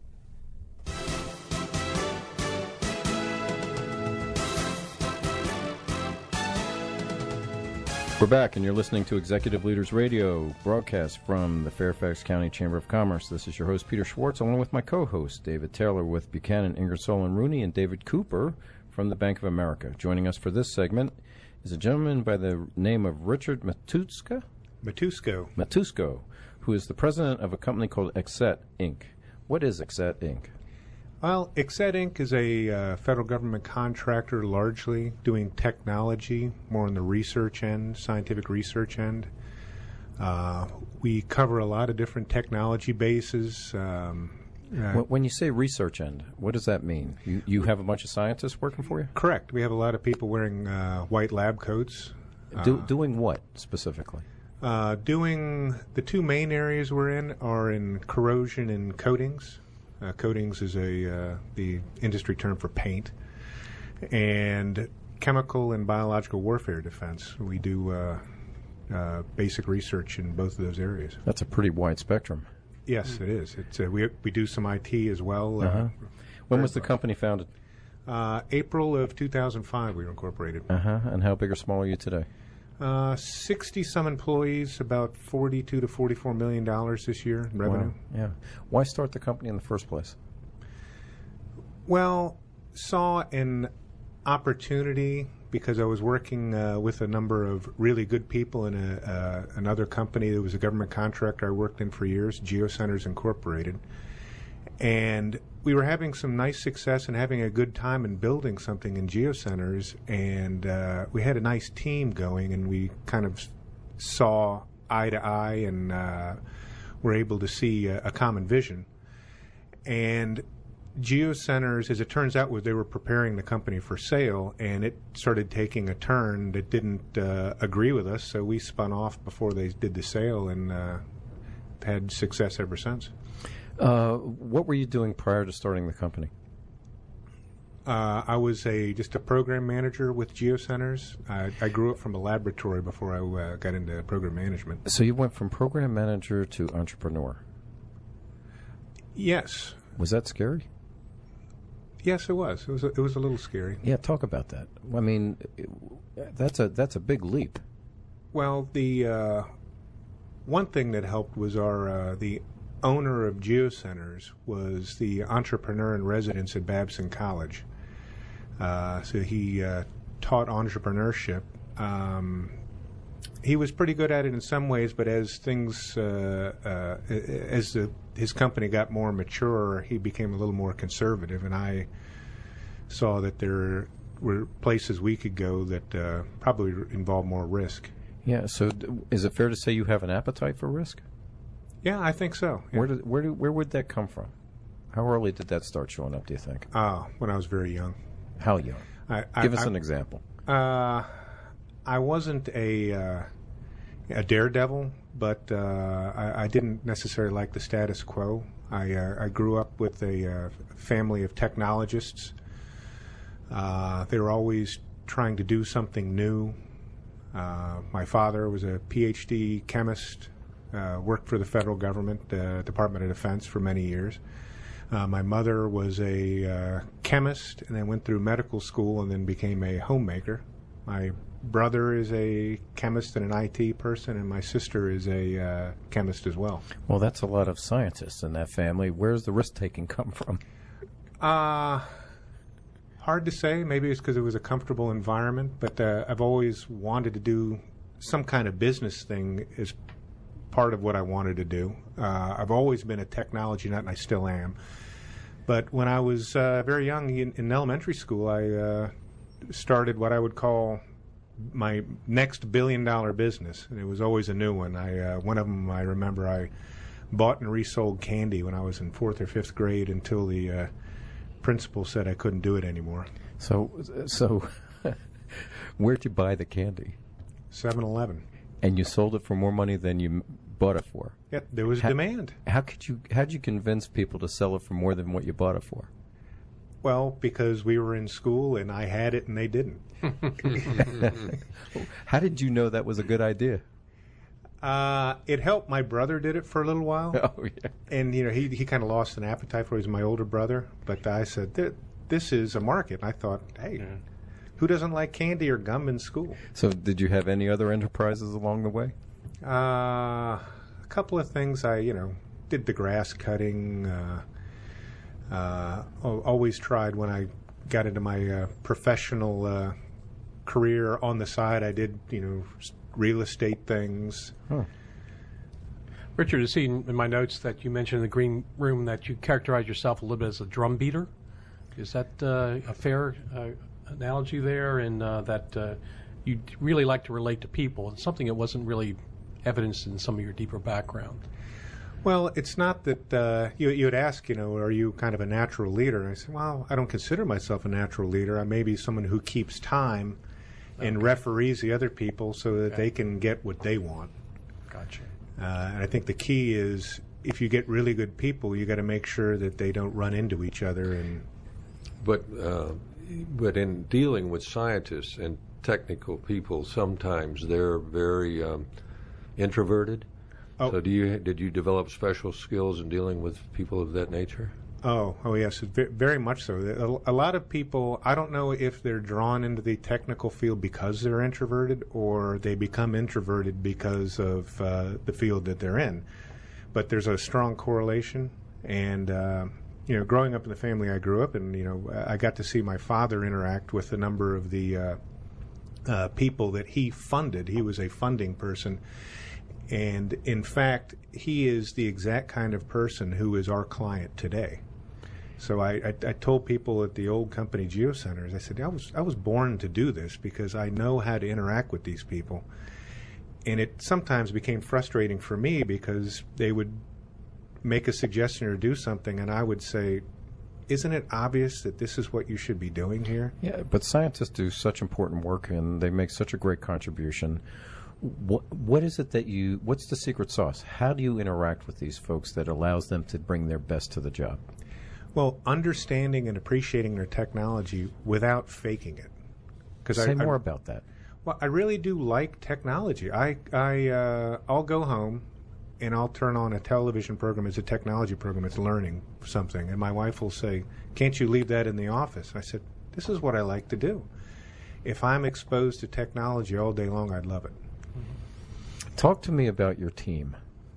We're back, and you're listening to Executive Leaders Radio, broadcast from the Fairfax County Chamber of Commerce. This is your host, Peter Schwartz, along with my co-host, David Taylor with Buchanan, Ingersoll & Rooney, and David Cooper from the Bank of America. Joining us for this segment is a gentleman by the name of Richard Matuszko, who is the president of a company called Exet, Inc. What is Exet, Inc.?
Well, Exet Inc. is a federal government contractor, largely doing technology, more on the research end, scientific research end. We cover a lot of different technology bases.
When you say research end, what does that mean? You have a bunch of scientists working for you?
Correct. We have a lot of people wearing white lab coats.
Doing what specifically?
Doing the two main areas we're in are in corrosion and coatings. Coatings is the industry term for paint. And chemical and biological warfare defense. We do basic research in both of those areas.
That's a pretty wide spectrum.
Yes, it is. It's we do some IT as well.
When was the company founded?
April of 2005 we were incorporated.
And how big or small are you today?
60-some employees, about $42 to $44 million this year in revenue.
Wow. Yeah. Why start the company in the first place?
Well, saw an opportunity because I was working with a number of really good people in another company that was a government contractor I worked in for years, GeoCenters Incorporated. And we were having some nice success and having a good time in building something in GeoCenters, and we had a nice team going, and we kind of saw eye to eye and were able to see a common vision. And GeoCenters, as it turns out, they were preparing the company for sale, and it started taking a turn that didn't agree with us, so we spun off before they did the sale and had success ever since.
What were you doing prior to starting the company?
I was just a program manager with GeoCenters. I grew up from a laboratory before I got into program management.
So you went from program manager to entrepreneur?
Yes.
Was that scary?
Yes, it was. It was a little scary.
Yeah, talk about that. I mean, that's a big leap.
Well, the one thing that helped was the owner of GeoCenters was the entrepreneur in residence at Babson College. So he taught entrepreneurship. He was pretty good at it in some ways, but as things, his company got more mature, he became a little more conservative, and I saw that there were places we could go that probably involved more risk.
Yeah. So, is it fair to say you have an appetite for risk?
Yeah, I think so. Yeah.
Where would that come from? How early did that start showing up, do you think?
When I was very young.
How young? Give us an example.
I wasn't a daredevil, but I didn't necessarily like the status quo. I grew up with a family of technologists. They were always trying to do something new. My father was a PhD chemist. Worked for the federal government, Department of Defense, for many years. My mother was a chemist and then went through medical school and then became a homemaker. My brother is a chemist and an IT person, and my sister is a chemist as well.
Well, that's a lot of scientists in that family. Where's the risk-taking come from?
Hard to say. Maybe it's because it was a comfortable environment, but I've always wanted to do some kind of business thing as part of what I wanted to do. I've always been a technology nut, and I still am. But when I was very young in elementary school, I started what I would call my next billion-dollar business, and it was always a new one. One of them, I remember, I bought and resold candy when I was in 4th or 5th grade until the principal said I couldn't do it anymore.
So where'd you buy the candy?
7-Eleven.
And you sold it for more money than you bought it for?
Yeah, there was demand.
How'd you convince people to sell it for more than what you bought it for?
Well, because we were in school and I had it and they didn't.
How did you know that was a good idea?
It helped. My brother did it for a little while.
Oh, yeah.
And, he kind of lost an appetite for it. He was my older brother. But I said, this is a market. And I thought, hey, who doesn't like candy or gum in school?
So did you have any other enterprises along the way?
A couple of things. I, did the grass cutting. Always tried when I got into my professional career on the side. I did, real estate things.
Huh.
Richard, I see in my notes that you mentioned in the green room that you characterize yourself a little bit as a drum beater. Is that a fair analogy there? And that you really like to relate to people, and something that wasn't really evidenced in some of your deeper background.
Well, it's not that you would ask, are you kind of a natural leader? And I said, well, I don't consider myself a natural leader. I may be someone who keeps time and referees the other people so that they can get what they want.
Gotcha.
And I think the key is if you get really good people, you got to make sure that they don't run into each other.
But in dealing with scientists and technical people, sometimes they're very introverted. Oh. So did you develop special skills in dealing with people of that nature?
Oh yes, very much so. A lot of people, I don't know if they're drawn into the technical field because they're introverted, or they become introverted because of the field that they're in. But there's a strong correlation, and growing up in the family I grew up in, I got to see my father interact with a number of the people that he funded. He was a funding person. And in fact, he is the exact kind of person who is our client today. So I told people at the old company GeoCenters, I said, I was born to do this because I know how to interact with these people. And it sometimes became frustrating for me because they would make a suggestion or do something, and I would say, isn't it obvious that this is what you should be doing here?
Yeah, but scientists do such important work, and they make such a great contribution. What is it what's the secret sauce? How do you interact with these folks that allows them to bring their best to the job?
Well, understanding and appreciating their technology without faking it.
Say more about that.
Well, I really do like technology. I'll go home and I'll turn on a television program. It's a technology program. It's learning something. And my wife will say, can't you leave that in the office? I said, this is what I like to do. If I'm exposed to technology all day long, I'd love it.
Talk to me about your team.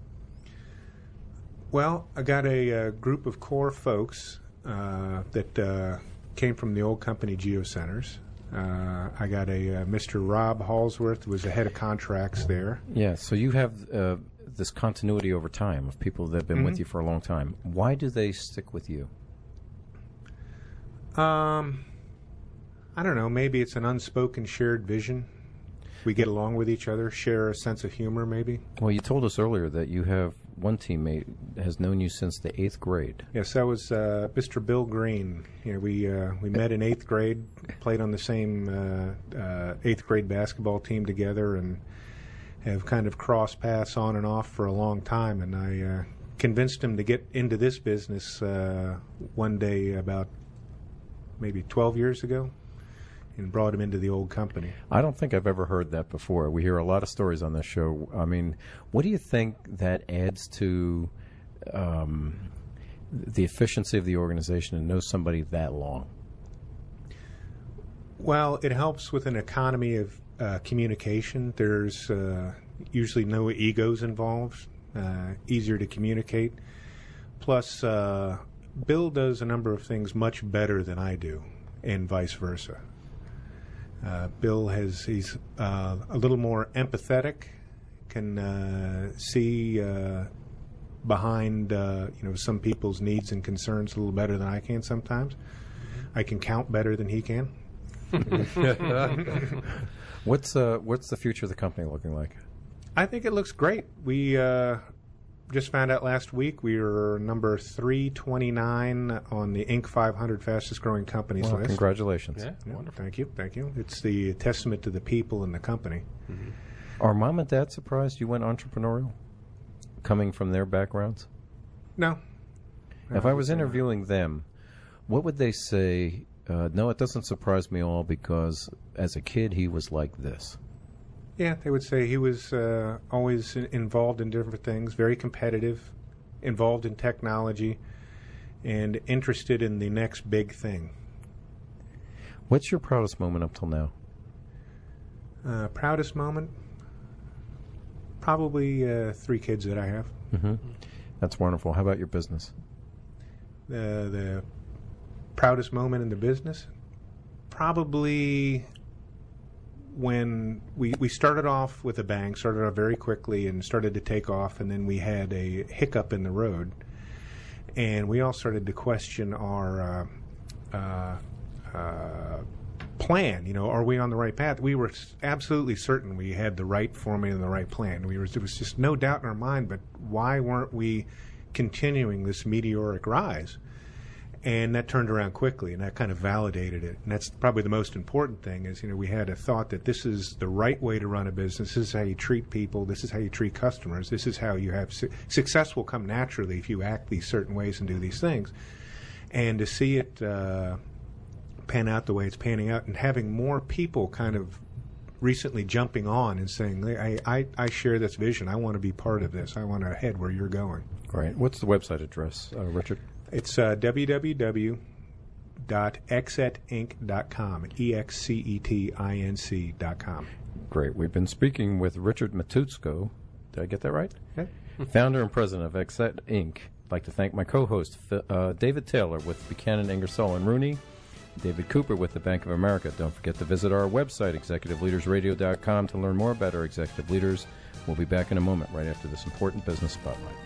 Well, I got a group of core folks that came from the old company GeoCenters. I got a Mr. Rob Halsworth, who was the head of contracts there.
Yeah, so you have this continuity over time of people that have been with you for a long time. Why do they stick with you?
I don't know. Maybe it's an unspoken shared vision. We get along with each other, share a sense of humor, maybe.
Well, you told us earlier that you have one teammate has known you since the 8th grade.
Yes, that was Mr. Bill Green. We met in 8th grade, played on the same 8th grade basketball team together, and have kind of crossed paths on and off for a long time. And I convinced him to get into this business one day about maybe 12 years ago, and brought him into the old company.
I don't think I've ever heard that before. We hear a lot of stories on this show. I mean, what do you think that adds to the efficiency of the organization to know somebody that long?
Well, it helps with an economy of communication. There's usually no egos involved, easier to communicate. Plus, Bill does a number of things much better than I do, and vice versa. Bill he's a little more empathetic, can see behind some people's needs and concerns a little better than I can sometimes. I can count better than he can.
What's the future of the company looking like?
I think it looks great. We just found out last week we were number 329 on the Inc. 500 fastest growing companies list.
Congratulations.
Yeah, wonderful. Thank you. It's the testament to the people in the company.
Mm-hmm. Are Mom and Dad surprised you went entrepreneurial, coming from their backgrounds?
No.
If I was interviewing them, what would they say? No, it doesn't surprise me at all because as a kid he was like this.
Yeah, they would say he was always involved in different things, very competitive, involved in technology, and interested in the next big thing.
What's your proudest moment up till now?
Proudest moment? Probably 3 kids that I have.
Mm-hmm. That's wonderful. How about your business?
The proudest moment in the business? Probably when we started off with a bang, started off very quickly and started to take off, and then we had a hiccup in the road, and we all started to question our plan. Are we on the right path? We were absolutely certain we had the right formula and the right plan. There was just no doubt in our mind, but why weren't we continuing this meteoric rise? And that turned around quickly, and that kind of validated it. And that's probably the most important thing is, we had a thought that this is the right way to run a business. This is how you treat people. This is how you treat customers. This is how you have success will come naturally if you act these certain ways and do these things. And to see it pan out the way it's panning out, and having more people kind of recently jumping on and saying, I share this vision. I want to be part of this. I want to head where you're going.
Great. What's the website address, Richard?
It's www.exetinc.com, EXCETINC.com.
Great. We've been speaking with Richard Matutsko. Did I get that right?
Yeah.
Founder and president of Exet Inc. I'd like to thank my co-host, David Taylor with Buchanan, Ingersoll & Rooney, David Cooper with the Bank of America. Don't forget to visit our website, executiveleadersradio.com, to learn more about our executive leaders. We'll be back in a moment right after this important business spotlight.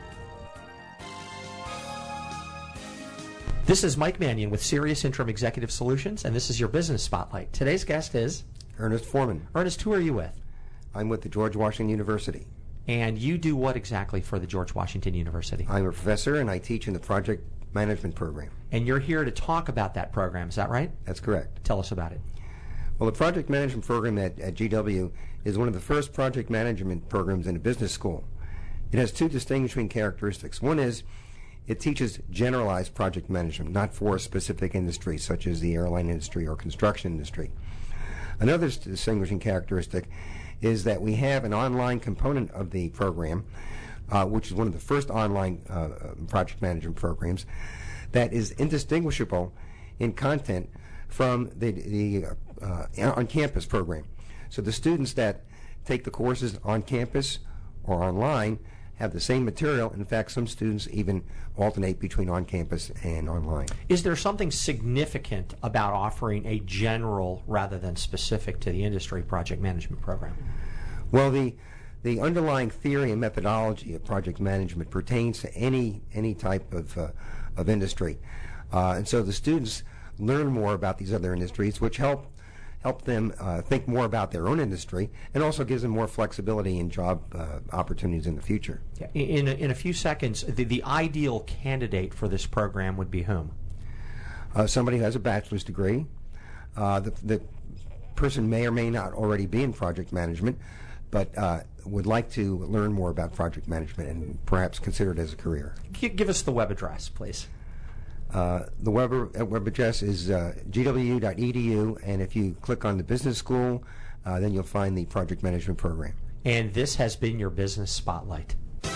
This is Mike Mannion with Sirius Interim Executive Solutions, and this is your Business Spotlight. Today's guest is
Ernest Foreman.
Ernest, who are you with?
I'm with the George Washington University.
And you do what exactly for the George Washington University?
I'm a professor, and I teach in the project management program.
And you're here to talk about that program, is that right?
That's correct.
Tell us about it.
Well, the project management program at GW is one of the first project management programs in a business school. It has two distinguishing characteristics. One is it teaches generalized project management, not for a specific industry, such as the airline industry or construction industry. Another distinguishing characteristic is that we have an online component of the program, which is one of the first online project management programs, that is indistinguishable in content from the on-campus program. So the students that take the courses on campus or online have the same material. In fact, some students even alternate between on-campus and online.
Is there something significant about offering a general rather than specific to the industry project management program?
Well, the underlying theory and methodology of project management pertains to any type of industry. And so the students learn more about these other industries, which help them think more about their own industry, and also gives them more flexibility in job opportunities in the future.
Yeah. In a few seconds, the ideal candidate for this program would be whom?
Somebody who has a bachelor's degree. The person may or may not already be in project management, but would like to learn more about project management and perhaps consider it as a career.
Give us the web address, please.
The web address is gw.edu, and if you click on the business school, then you'll find the project management program.
And this has been your Business Spotlight.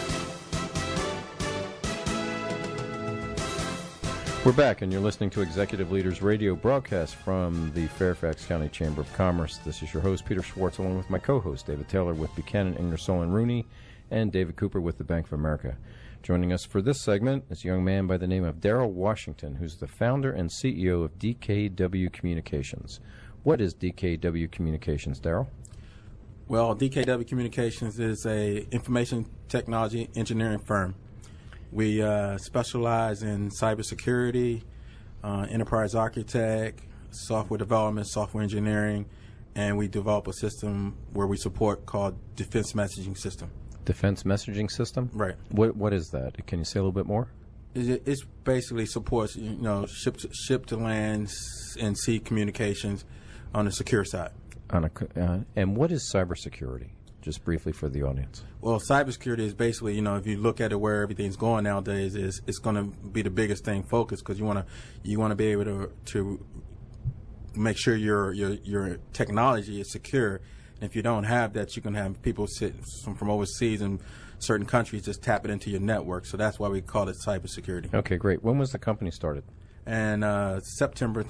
We're back, and you're listening to Executive Leaders Radio broadcast from the Fairfax County Chamber of Commerce. This is your host, Peter Schwartz, along with my co-host, David Taylor with Buchanan, Ingersoll & Rooney, and David Cooper with the Bank of America. Joining us for this segment is a young man by the name of Daryl Washington, who's the founder and CEO of DKW Communications. What is DKW Communications, Daryl?
Well, DKW Communications is a information technology engineering firm. We specialize in cybersecurity, enterprise architect, software development, software engineering, and we develop a system where we support called Defense Messaging System.
Defense Messaging System?
Right.
What is that? Can you say a little bit more?
It basically supports ship to land and sea communications on the secure side.
And what is cybersecurity? Just briefly for the audience.
Well, cybersecurity is basically, if you look at it where everything's going nowadays, it's going to be the biggest thing focused, because you want to be able to make sure your technology is secure. And if you don't have that, you can have people from overseas and certain countries just tap it into your network. So that's why we call it cybersecurity.
Okay, great. When was the company started?
And September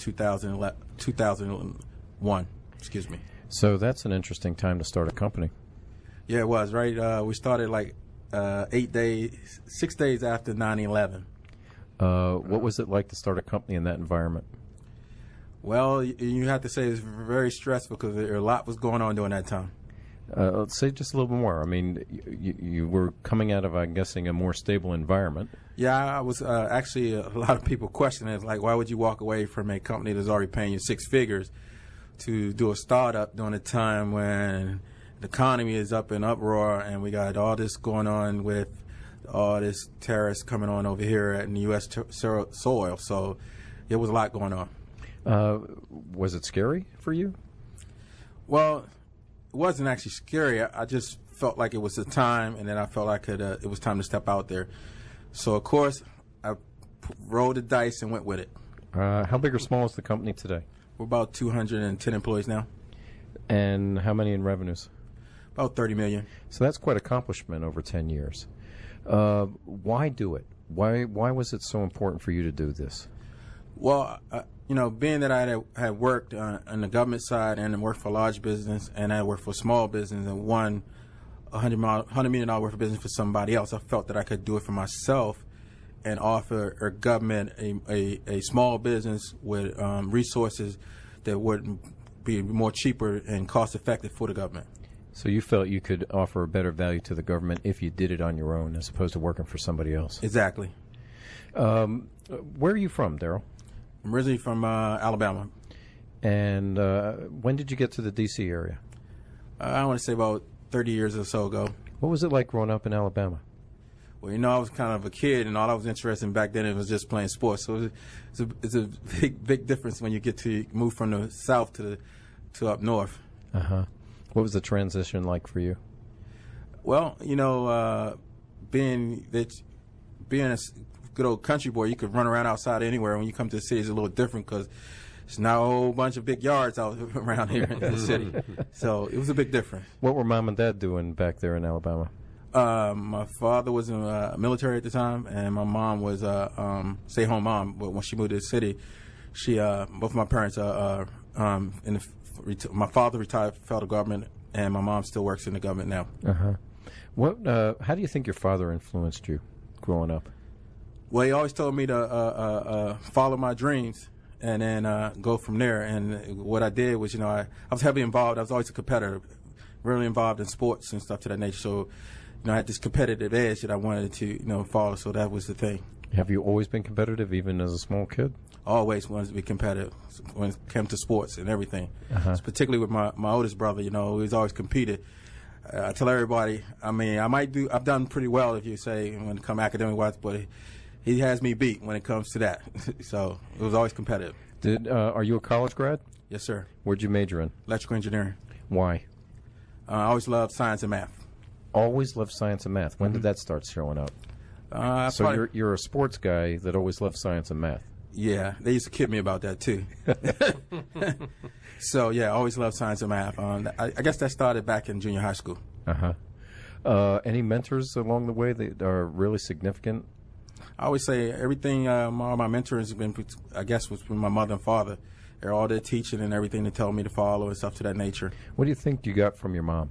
2001. Excuse me.
So that's an interesting time to start a company.
Yeah, it was, right? We started 6 days after 9/11.
What was it like to start a company in that environment?
Well, you have to say it's very stressful because a lot was going on during that time.
Let's say just a little bit more. I mean, you were coming out of, I'm guessing, a more stable environment.
Yeah, I was actually, a lot of people question it, like, why would you walk away from a company that's already paying you six figures to do a startup during a time when the economy is up in uproar and we got all this going on with all this terrorists coming on over here in the U.S. soil. So there was a lot going on.
Was it scary for you?
Well, it wasn't actually scary. I just felt like it was the time, and then I felt like it was time to step out there. So, of course, I rolled the dice and went with it.
How big or small is the company today?
We're about 210 employees now.
And how many in revenues?
About 30 million.
So that's quite an accomplishment over 10 years. Why do it? Why was it so important for you to do this?
Well, being that I had worked on the government side and worked for a large business, and I worked for a small business and won $100 million worth of business for somebody else, I felt that I could do it for myself and offer a government a small business with resources that would be more cheaper and cost effective for the government.
So you felt you could offer a better value to the government if you did it on your own as opposed to working for somebody else.
Exactly.
Where are you from, Daryl?
I'm originally from Alabama.
And when did you get to the D.C. area?
I want to say about 30 years or so ago.
What was it like growing up in Alabama?
Well, I was kind of a kid, and all I was interested in back then was just playing sports. So it's a big difference when you get to move from the south to up north.
Uh-huh. What was the transition like for you?
Well, being a good old country boy, you could run around outside anywhere. When you come to the city, it's a little different because there's not a whole bunch of big yards out around here in the city. So it was a big difference.
What were Mom and Dad doing back there in Alabama?
My father was in the military at the time, and my mom was a stay-home mom. But when she moved to the city, both of my parents my father retired from federal government, and my mom still works in the government now.
Uh-huh. How do you think your father influenced you growing up?
Well, he always told me to follow my dreams and then go from there. And what I did was, I was heavily involved. I was always a competitor, really involved in sports and stuff to that nature. So, I had this competitive edge that I wanted to, follow. So that was the thing.
Have you always been competitive, even as a small kid?
Always wanted to be competitive when it came to sports and everything.
Uh-huh.
Particularly with my oldest brother, he's always competed. I tell everybody, I've done pretty well, if you say, when it comes academic-wise, but he has me beat when it comes to that. So it was always competitive.
Are you a college grad?
Yes, sir.
Where'd you major in?
Electrical engineering.
Why?
I always loved science and math.
Always loved science and math. When did that start showing up? So you're a sports guy that always loved science and math.
Yeah, they used to kid me about that too. So yeah, I always loved science and math. I guess that started back in junior high school.
Uh-huh. Any mentors along the way that are really significant?
I always say everything. All my mentors have been, I guess, was from my mother and father. They're all their teaching and everything they tell me to follow and stuff to that nature.
What do you think you got from your mom?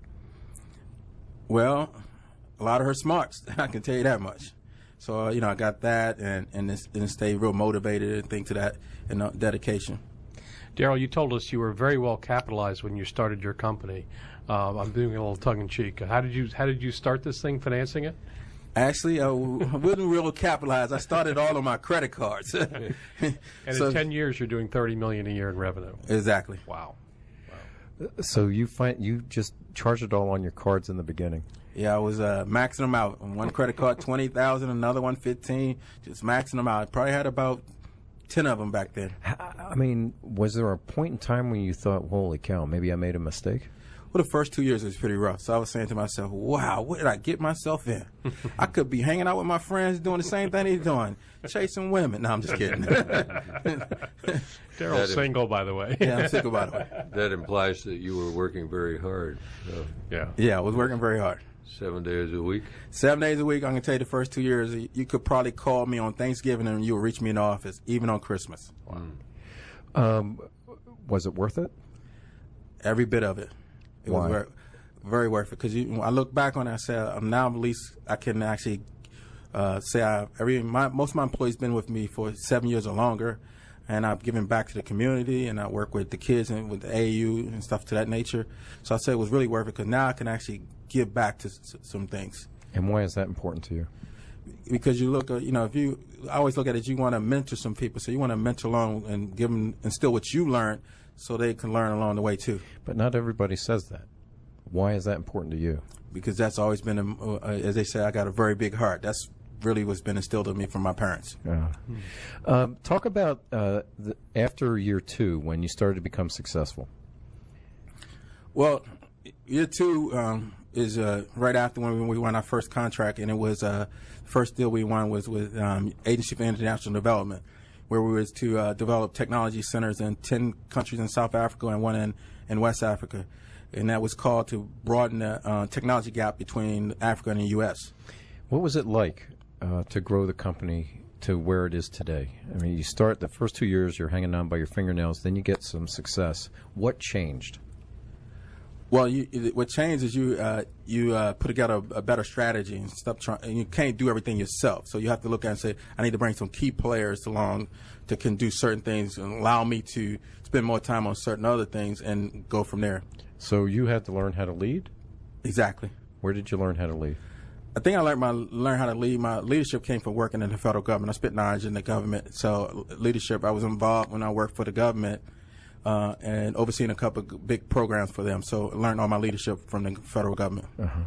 Well, a lot of her smarts. I can tell you that much. So, I got that and stayed real motivated and things to that and dedication.
Daryl, you told us you were very well capitalized when you started your company. I'm doing a little tongue-in-cheek. How did you start this thing, financing it?
Actually, I wasn't real capitalized. I started all on my credit cards.
And in 10 years, you're doing $30 million a year in revenue.
Exactly.
Wow.
So you just charged it all on your cards in the beginning.
Yeah, I was maxing them out. On one credit card, $20,000, another one, $15,000. Just maxing them out. I probably had about 10 of them back then.
I mean, was there a point in time when you thought, "Holy cow, maybe I made a mistake"?
Well, the first 2 years was pretty rough. So I was saying to myself, "Wow, what did I get myself in? I could be hanging out with my friends doing the same thing they're doing, chasing women." No, I'm just kidding.
Daryl's single, by the way.
Yeah, I'm single, by the way.
That implies that you were working very hard.
Yeah, I was working very hard.
7 days a week?
7 days a week. I'm going to tell you the first 2 years, you could probably call me on Thanksgiving and you would reach me in the office, even on Christmas.
Wow. Was it worth it?
Every bit of it. It
Why?
was very, very worth it. Because I look back on it, I said, now at least I can actually say most of my employees been with me for 7 years or longer, and I've given back to the community, and I work with the kids and with the AAU and stuff to that nature. So I said it was really worth it because now I can actually give back to some things.
And why is that important to you?
Because you look, I always look at it, you want to mentor some people, so you want to mentor along and give them, instill what you learned so they can learn along the way too.
But not everybody says that. Why is that important to you?
Because that's always been, as they say, I got a very big heart. That's really was been instilled in me from my parents.
Talk about after year 2 when you started to become successful.
Well, year 2 is right after when we won our first contract, and it was the first deal we won was with Agency for International Development, where we was to develop technology centers in 10 countries in South Africa and one in West Africa. And that was called to broaden the technology gap between Africa and the U.S.
What was it like to grow the company to where it is today? I mean, you start the first 2 years, you're hanging on by your fingernails, then you get some success. What changed?
Well, what changed is you put together a better strategy and stop trying. And you can't do everything yourself, so you have to look at it and say, I need to bring some key players along that can do certain things and allow me to spend more time on certain other things and go from there.
So you had to learn how to lead?
Exactly.
Where did you learn how to lead?
I think I learned how to lead. My leadership came from working in the federal government. I spent 9 years in the government, so leadership. I was involved when I worked for the government. And overseeing a couple of big programs for them. So I learned all my leadership from the federal government.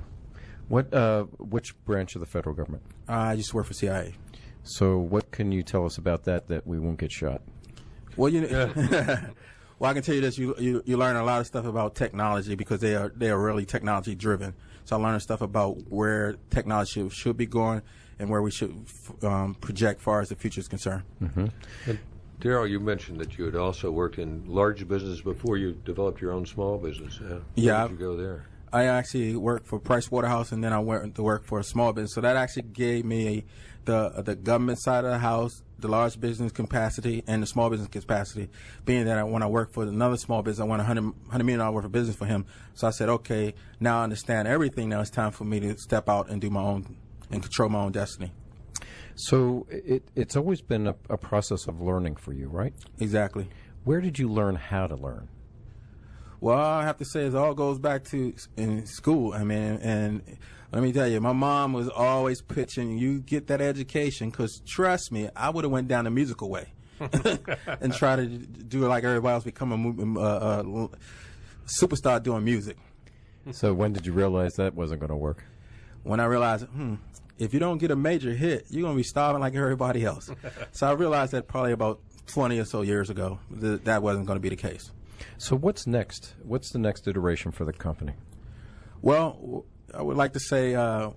Which branch of the federal government?
I used to work for CIA.
So what can you tell us about that we won't get shot?
Well, well, I can tell you this: you learn a lot of stuff about technology because they are really technology driven. So I learned stuff about where technology should be going and where we should project far as the future is concerned.
Darryl, you mentioned that you had also worked in large business before you developed your own small business.
Yeah.
Where did you go there?
I actually worked for Price Waterhouse, and then I went to work for a small business. So that actually gave me the government side of the house, the large business capacity, and the small business capacity. Being that when I worked for another small business, I won $100 million worth of business for him. So I said, okay, now I understand everything. Now it's time for me to step out and do my own and control my own destiny.
So it's always been a process of learning for you, right?
Exactly.
Where did you learn how to learn?
Well, I have to say it all goes back to in school. I mean, and let me tell you, my mom was always pitching, you get that education, because trust me, I would have went down the musical way and try to do it like everybody else, become a superstar doing music.
So when did you realize that wasn't going to work?
When I realized, if you don't get a major hit, you're going to be starving like everybody else. So I realized that probably about 20 or so years ago, that wasn't going to be the case.
So what's next? What's the next iteration for the company?
Well, I would like to say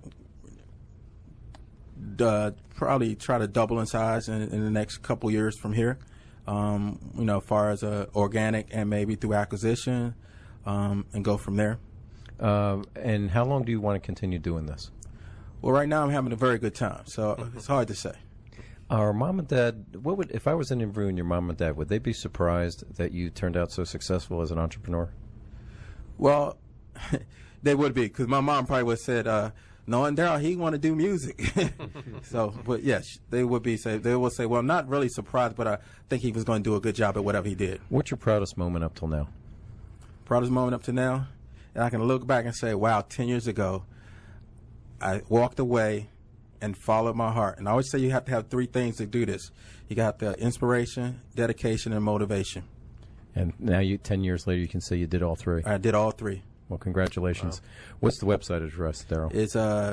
probably try to double in size in the next couple years from here, as far as organic and maybe through acquisition, and go from there.
And how long do you want to continue doing this?
Well, right now I'm having a very good time, so it's hard to say.
Our mom and dad, if I was interviewing your mom and dad, would they be surprised that you turned out so successful as an entrepreneur?
Well, they would be, because my mom probably would have said, knowing Darryl, he want to do music. So, but yes, they would say, well, not really surprised, but I think he was going to do a good job at whatever he did.
What's your proudest moment up till now?
Proudest moment up to now? And I can look back and say, wow, 10 years ago, I walked away and followed my heart. And I always say you have to have 3 things to do this. You got the inspiration, dedication, and motivation.
And now 10 years later, you can say you did all 3.
I did all 3.
Well, congratulations. Wow. What's the website address, Darryl?
It's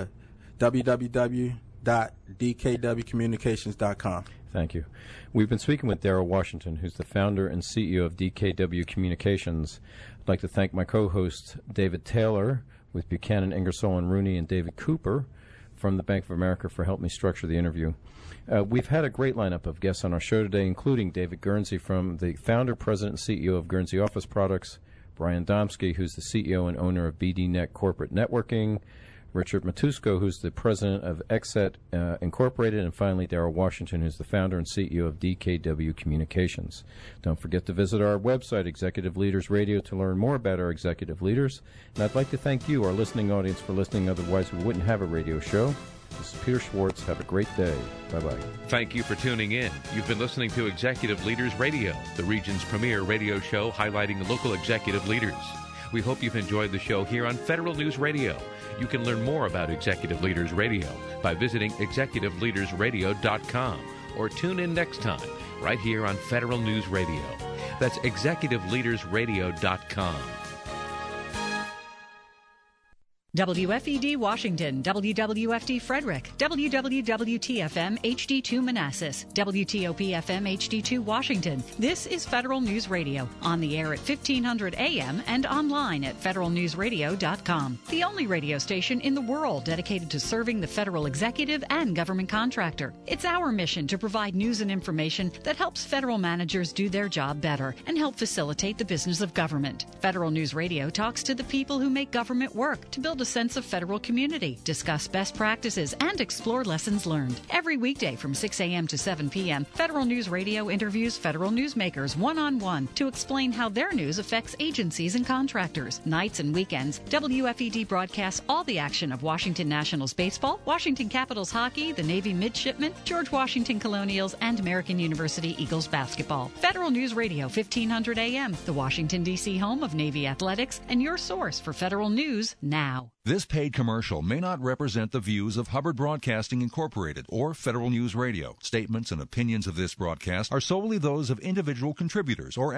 www.dkwcommunications.com.
Thank you. We've been speaking with Darryl Washington, who's the founder and CEO of DKW Communications. I'd like to thank my co-host, David Taylor, with Buchanan, Ingersoll & Rooney, and David Cooper from the Bank of America for helping me structure the interview. We've had a great lineup of guests on our show today, including David Guernsey, from the founder, president, and CEO of Guernsey Office Products, Brian Domsky, who's the CEO and owner of BDNet Corporate Networking, Richard Matusko, who's the president of Exet Incorporated, and finally Darryl Washington, who's the founder and CEO of DKW Communications. Don't forget to visit our website, Executive Leaders Radio, to learn more about our executive leaders. And I'd like to thank you, our listening audience, for listening. Otherwise, we wouldn't have a radio show. This is Peter Schwartz. Have a great day. Bye-bye.
Thank you for tuning in. You've been listening to Executive Leaders Radio, the region's premier radio show highlighting local executive leaders. We hope you've enjoyed the show here on Federal News Radio. You can learn more about Executive Leaders Radio by visiting executiveleadersradio.com or tune in next time right here on Federal News Radio. That's executiveleadersradio.com.
WFED Washington, WWFD Frederick, WWWT-FM HD2 Manassas, WTOP-FM HD2 Washington. This is Federal News Radio, on the air at 1500 AM and online at federalnewsradio.com. The only radio station in the world dedicated to serving the federal executive and government contractor. It's our mission to provide news and information that helps federal managers do their job better and help facilitate the business of government. Federal News Radio talks to the people who make government work to build a sense of federal community, discuss best practices, and explore lessons learned. Every weekday from 6 a.m. to 7 p.m., Federal News Radio interviews federal newsmakers one-on-one to explain how their news affects agencies and contractors. Nights and weekends, WFED broadcasts all the action of Washington Nationals baseball, Washington Capitals hockey, the Navy midshipmen, George Washington Colonials, and American University Eagles basketball. Federal News Radio, 1500 a.m., the Washington, D.C. home of Navy athletics, and your source for federal news now.
This paid commercial may not represent the views of Hubbard Broadcasting Incorporated or Federal News Radio. Statements and opinions of this broadcast are solely those of individual contributors or